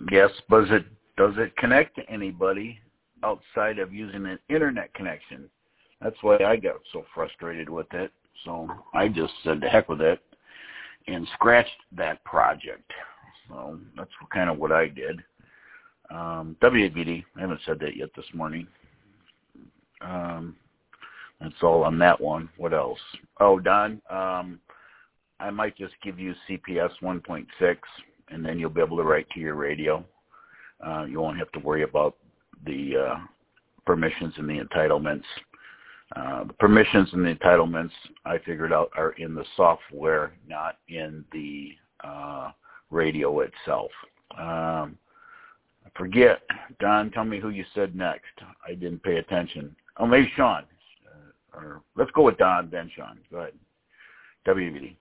Yes, but does it connect to anybody outside of using an internet connection? That's why I got so frustrated with it. So I just said to heck with it and scratched that project. So that's kind of what I did. WAVD, I haven't said that yet this morning. That's all on that one. What else? Oh, Don, I might just give you CPS 1.6, and then you'll be able to write to your radio. You won't have to worry about the permissions and the entitlements. The permissions and the entitlements, I figured out, are in the software, not in the radio itself. I forget. Don, tell me who you said next. I didn't pay attention. Oh, maybe Sean. Or let's go with Don, then Sean. Go ahead. WVD.